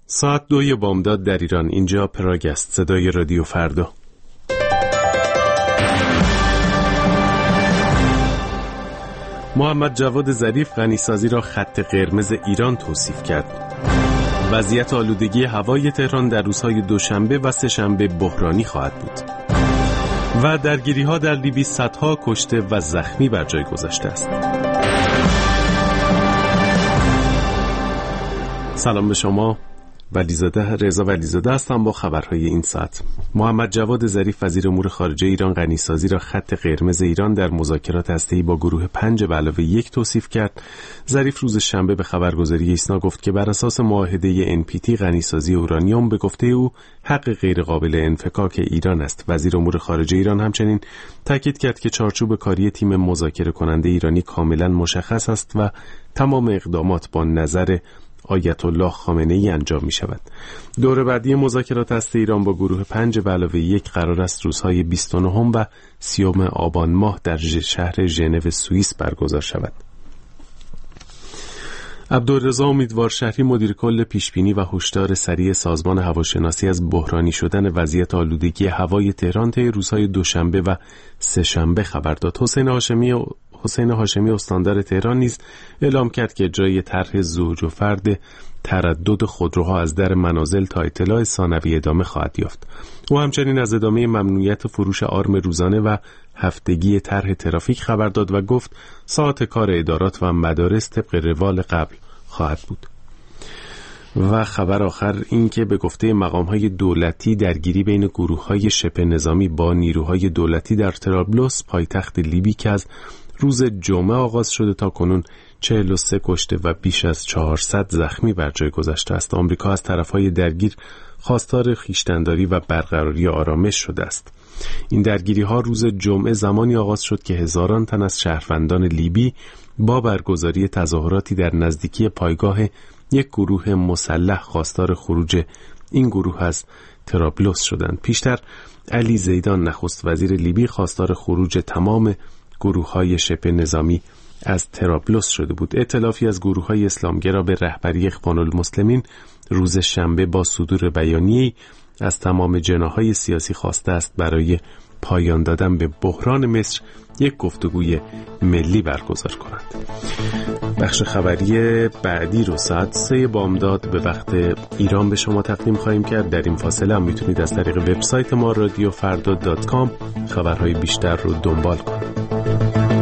ساعت 2 بامداد در ایران. اینجا پراگ است، صدای رادیو فردا. محمد جواد ظریف غنیسازی را خط قرمز ایران توصیف کرد. وضعیت آلودگی هوای تهران در روزهای دوشنبه و سه‌شنبه بحرانی خواهد بود. و درگیری‌ها در لیبی صدها کشته و زخمی بر جای گذاشته است. سلام به شما. رضا ولیزاده هستم با خبرهای این ساعت. محمد جواد ظریف وزیر امور خارجه ایران غنیسازی را خط قرمز ایران در مذاکرات هسته‌ای با گروه 5+1 توصیف کرد. ظریف روز شنبه به خبرگزاری ایسنا گفت که بر اساس معاهده NPT غنیسازی اورانیوم به گفته او حق غیر قابل انفکاک ایران است. وزیر امور خارجه ایران همچنین تاکید کرد که چارچوب کاری تیم مذاکره کننده ایرانی کاملا مشخص است و تمام اقدامات با نظر آیت الله خامنه ای انجام می شود. دوره بعدی مذاکرات هسته ایران با گروه 5+1 قرار است روزهای 29 و 30 آبان ماه در شهر ژنو سوئیس برگزار شود. عبدالرضا امیدوارشهری مدیر کل پیشبینی و هشدار سریع سازمان هواشناسی از بحرانی شدن وضعیت آلودگی هوای تهران طی روزهای دوشنبه و سه‌شنبه خبر داد. حسین هاشمی استاندار تهران نیز اعلام کرد که اجرای طرح زوج و فرد تردد خودروها از در منازل تا اطلاع ثانوی ادامه خواهد یافت. او همچنین از ادامه ممنوعیت فروش آرم روزانه و هفتگی طرح ترافیک خبر داد و گفت ساعات کار ادارات و مدارس طبق روال قبل خواهد بود. و خبر آخر این که به گفته مقام‌های دولتی درگیری بین گروه‌های شبه نظامی با نیروهای دولتی در طرابلس پایتخت لیبی که از روز جمعه آغاز شده تا کنون 43 کشته و بیش از 400 زخمی بر جای گذاشته است. آمریکا از طرف‌های درگیر خواستار خویشتن‌داری و برقراری آرامش شده است. این درگیری‌ها روز جمعه زمانی آغاز شد که هزاران تن از شهروندان لیبی با برگزاری تظاهراتی در نزدیکی پایگاه یک گروه مسلح خواستار خروج این گروه از طرابلس شدند. پیشتر علی زیدان نخست وزیر لیبی خواستار خروج تمام گروه‌های شبه نظامی از طرابلس شده بود. ائتلافی از گروه‌های اسلامگرا به رهبری اخوان المسلمین روز شنبه با صدور بیانیه‌ای از تمام جناح‌های سیاسی خواسته است برای پایان دادن به بحران مصر یک گفتگوی ملی برگزار کنند. بخش خبری بعدی رو ساعت 3 بامداد به وقت ایران به شما تقدیم خواهیم کرد. در این فاصله هم میتونید از طریق وبسایت ما رادیوفردا.com خبرهای بیشتر رو دنبال کنید.